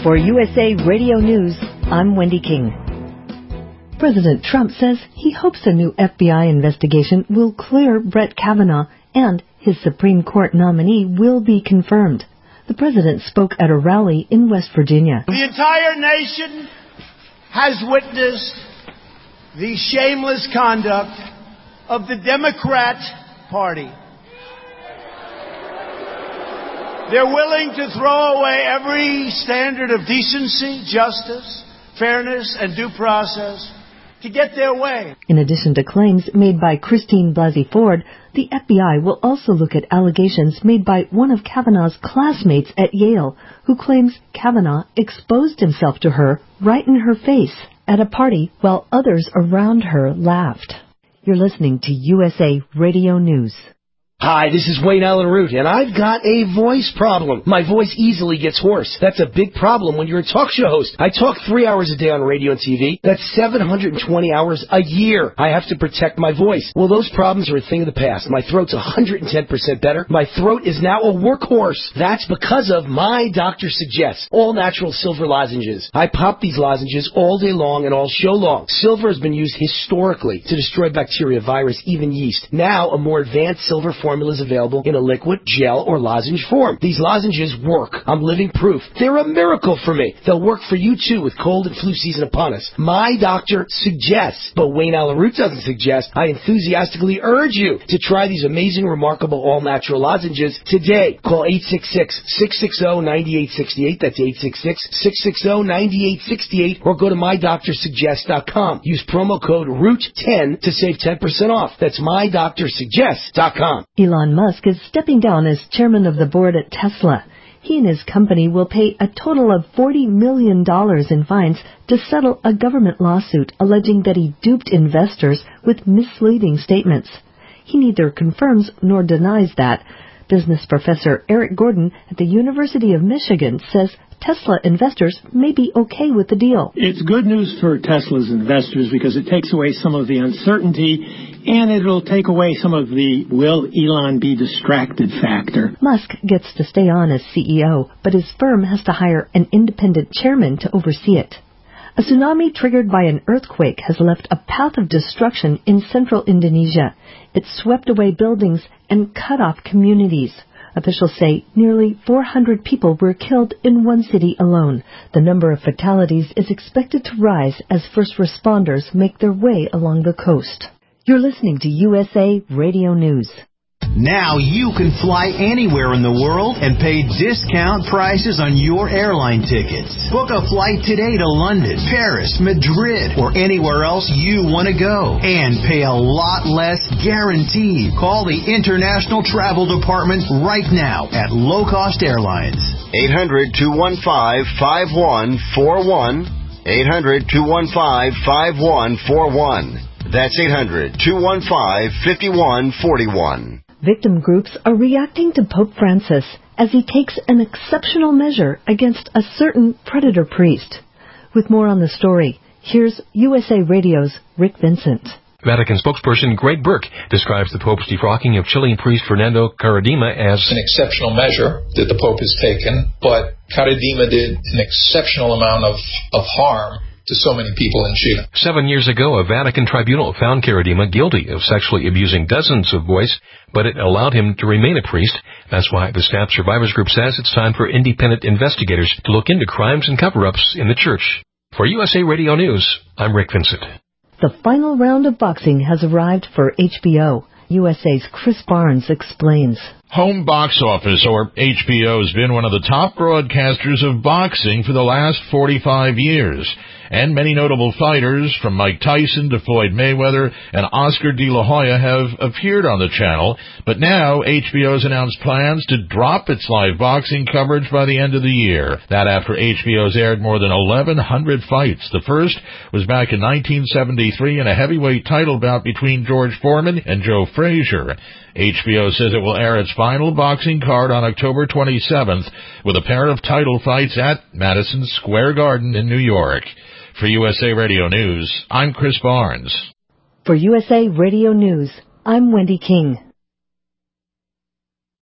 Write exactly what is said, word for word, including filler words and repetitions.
For U S A Radio News, I'm Wendy King. President Trump says he hopes a new F B I investigation will clear Brett Kavanaugh and his Supreme Court nominee will be confirmed. The president spoke at a rally in West Virginia. The entire nation has witnessed the shameless conduct of the Democrat Party. They're willing to throw away every standard of decency, justice, fairness, and due process to get their way. In addition to claims made by Christine Blasey Ford, the F B I will also look at allegations made by one of Kavanaugh's classmates at Yale, who claims Kavanaugh exposed himself to her right in her face at a party while others around her laughed. You're listening to U S A Radio News. Hi, this is Wayne Allen Root, and I've got a voice problem. My voice easily gets hoarse. That's a big problem when you're a talk show host. I talk three hours a day on radio and T V. That's seven hundred twenty hours a year. I have to protect my voice. Well, those problems are a thing of the past. My throat's one hundred ten percent better. My throat is now a workhorse. That's because of My Doctor Suggests, all-natural silver lozenges. I pop these lozenges all day long and all show long. Silver has been used historically to destroy bacteria, virus, even yeast. Now, a more advanced silver form formula is available in a liquid, gel, or lozenge form. These lozenges work. I'm living proof. They're a miracle for me. They'll work for you, too, with cold and flu season upon us. My doctor suggests, but Wayne Allen Root doesn't suggest. I enthusiastically urge you to try these amazing, remarkable, all-natural lozenges today. Call eight six six, six six zero, nine eight six eight. That's eight six six, six six zero, nine eight six eight. Or go to my doctor suggest dot com. Use promo code root ten to save ten percent off. That's my doctor suggest dot com. Elon Musk is stepping down as chairman of the board at Tesla. He and his company will pay a total of forty million dollars in fines to settle a government lawsuit alleging that he duped investors with misleading statements. He neither confirms nor denies that. Business professor Eric Gordon at the University of Michigan says Tesla investors may be okay with the deal. It's good news for Tesla's investors because it takes away some of the uncertainty and it'll take away some of the will Elon be distracted factor. Musk gets to stay on as C E O, but his firm has to hire an independent chairman to oversee it. A tsunami triggered by an earthquake has left a path of destruction in central Indonesia. It swept away buildings and cut off communities. Officials say nearly four hundred people were killed in one city alone. The number of fatalities is expected to rise as first responders make their way along the coast. You're listening to U S A Radio News. Now you can fly anywhere in the world and pay discount prices on your airline tickets. Book a flight today to London, Paris, Madrid, or anywhere else you want to go. And pay a lot less guaranteed. Call the International Travel Department right now at Low Cost Airlines. eight hundred, two one five, five one four one. eight hundred, two one five, five one four one. That's eight hundred, two one five, five one four one. Victim groups are reacting to Pope Francis as he takes an exceptional measure against a certain predator priest. With more on the story, here's U S A Radio's Rick Vincent. Vatican spokesperson Greg Burke describes the Pope's defrocking of Chilean priest Fernando Karadima as an exceptional measure that the Pope has taken, but Karadima did an exceptional amount of, of harm to so many people in Chile. Seven years ago, a Vatican tribunal found Karadima guilty of sexually abusing dozens of boys, but it allowed him to remain a priest. That's why the Staff Survivors Group says it's time for independent investigators to look into crimes and cover-ups in the church. For U S A Radio News, I'm Rick Vincent. The final round of boxing has arrived for H B O. U S A's Chris Barnes explains. Home Box Office, or H B O, has been one of the top broadcasters of boxing for the last forty-five years. And many notable fighters, from Mike Tyson to Floyd Mayweather and Oscar De La Hoya, have appeared on the channel. But now, H B O has announced plans to drop its live boxing coverage by the end of the year. That after H B O's aired more than eleven hundred fights. The first was back in nineteen seventy-three in a heavyweight title bout between George Foreman and Joe Frazier. H B O says it will air its final boxing card on October twenty-seventh with a pair of title fights at Madison Square Garden in New York. For U S A Radio News, I'm Chris Barnes. For U S A Radio News, I'm Wendy King.